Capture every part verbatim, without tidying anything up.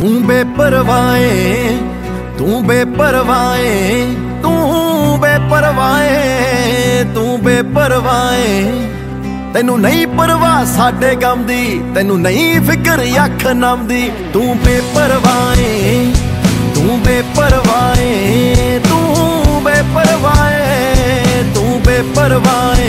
तू बेपरवाए तू बेपरवाए तू बेपरवाए तू बेपरवाए तैनू नहीं परवाह साडे गम दी, तैनू नहीं फिक्र अख नम दी। तू बेपरवाए तू बेपरवाए तू बेपरवाए तू बेपरवाए।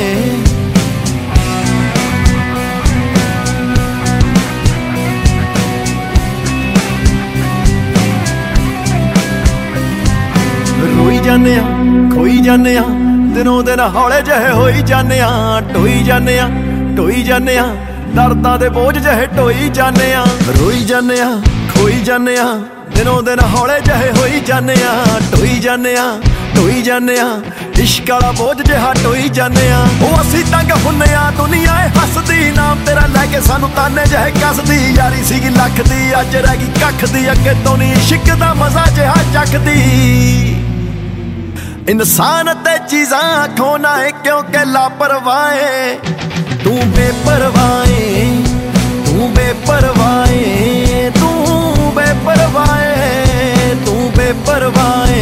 रोई जाने खोई जाने दिनों दिन हौले जहे होई जाने ढोई जाने ढोई जाने दर्दां दे बोझ जहे ढोई जाने रोई जाने खोई जाने दिनों दिन हौले जहे होई जाने ढोई जाने ढोई जाने इश्क वाला बोझ जिहा ढोई जाने ओ असीं तंग हुन्ने आ दुनिया हसदी नाम तेरा लैके सानू ताने जहे कसदी। यारी सीगी लख दी अज रह गई कख दी अगे तो नहीं इश्क दा मजा जिहा चखदी। इंसान ते चीज़ां खोना है क्योंकि लापरवाहे। तू बेपरवाए तू बेपरवाए तू बेपरवाए तू बेपरवाए।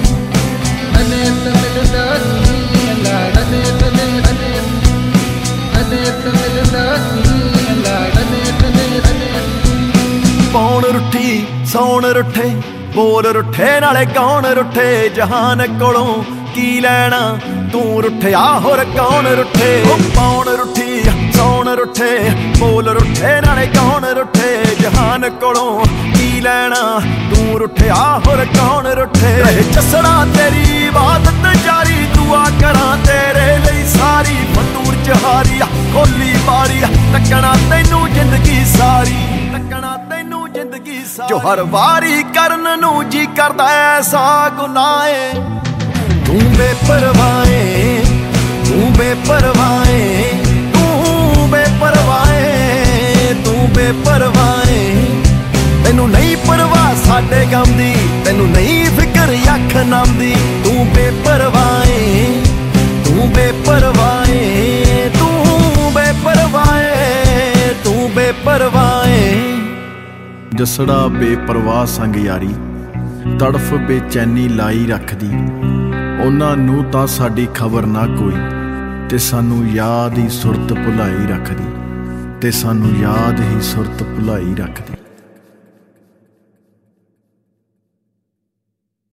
पौन रुठी सौन रुठे बोल रुठे नाले कौन रुठे जहान कोलों की लैना तू रुठिया होर कौन रुठे। पौन रुठी सौन रुठे बोल रुठे नाले कौन रुठे जहान कोलों की लैना तू रुठिया होर कौन रुठे। जसड़ा तेरी इबादत जारी दुआ करा तेरे लिए सारी मंदूर जहारी खोली बारी तकना तैनू जिंदगी सारी तकना तैनू जिंदगी सारी। जो हर वारी करन नू जी करदा ऐसा गुनाहे। तू बेपरवाए तू बेपरवाए तू बेपरवाए तू बेपरवाए तैनू नहीं परवाह साडे गम दी, तैनू नहीं फिक्र अख नम दी। तू बेपरवाए तू बेपरवाए तू बेपरवाए तू बेपरवाए। जसड़ा बेपरवाह संग यारी तड़फ बेचैनी लाई रखदी। उन्हां नूं तां साडी खबर ना कोई ते सानू याद ही सुरत भुलाई रखदी ते सानू याद ही सुरत भुलाई रखदी।